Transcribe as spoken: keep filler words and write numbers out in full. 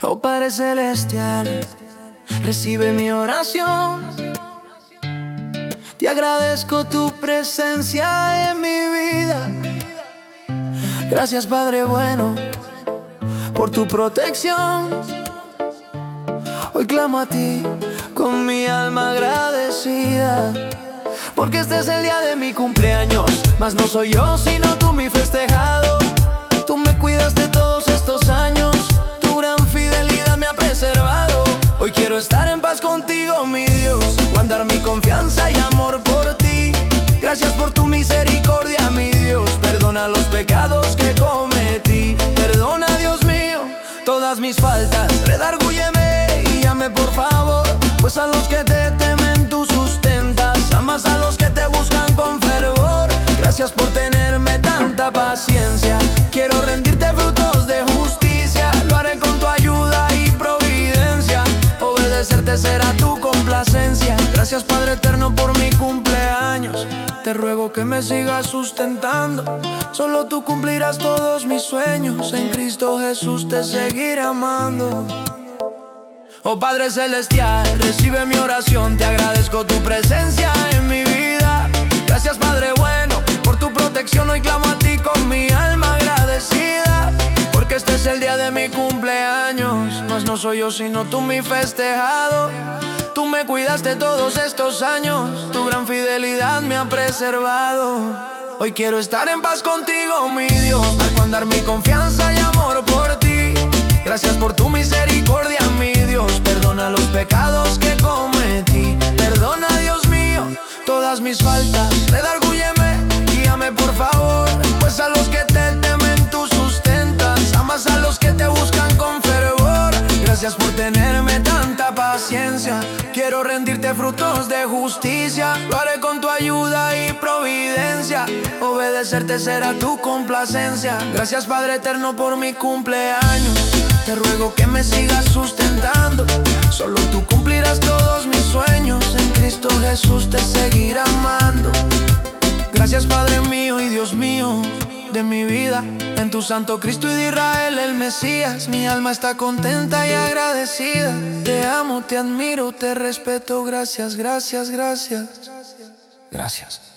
Oh Padre Celestial, recibe mi oración. Te agradezco tu presencia en mi vida. Gracias Padre bueno por tu protección. Hoy clamo a ti con mi alma agradecida, porque este es el día de mi cumpleaños, mas no soy yo sino tú mi festejado. Tú me cuidaste todos estos años, tu gran fidelidad me ha preservado. Hoy quiero estar en paz contigo, mi Dios, guardar mi confianza y amor por ti. Gracias por tu misericordia, mi Dios, perdona los pecados que cometí. Perdona, Dios mío, todas mis faltas, redárgúyeme y llame por favor, pues a los que te temen tú sustentas, amas a los que te buscan con fervor. Gracias por tenerme tanta paciencia, quiero rendirte frutos de justicia. Lo haré con tu ayuda y providencia, obedecerte será tu complacencia. Gracias Padre eterno por mi cumpleaños, te ruego que me sigas sustentando. Solo tú cumplirás todos mis sueños, en Cristo Jesús te seguiré amando. Oh Padre Celestial, recibe mi oración, te agradezco tu presencia en mi vida. Gracias Padre bueno por tu protección, hoy clamo a ti con mi alma agradecida, porque este es el día de mi cumpleaños, mas no soy yo sino tú mi festejado. Tú me cuidaste todos estos años, tu gran fidelidad me ha preservado. Hoy quiero estar en paz contigo, mi Dios, guardar mi confianza y amor por ti. Gracias por tu misericordia, mi Dios, perdona los pecados que cometí. Perdona, Dios mío, todas mis faltas, redárgúyeme, guíame por favor, pues a los que te temen tú sustentas, amas a los que te buscan con fervor. Gracias por tenerme tanta paciencia, quiero rendirte frutos de justicia. Lo haré con tu ayuda y providencia, obedecerte será tu complacencia. Gracias Padre eterno por mi cumpleaños, te ruego que me sigas sustentando. Solo tú cumplirás todos mis sueños, en Cristo Jesús te seguiré amando. Gracias Padre mío y Dios mío de mi vida, en tu santo Cristo y de Israel el Mesías. Mi alma está contenta y agradecida. Te amo, te admiro, te respeto. Gracias, gracias, gracias. Gracias.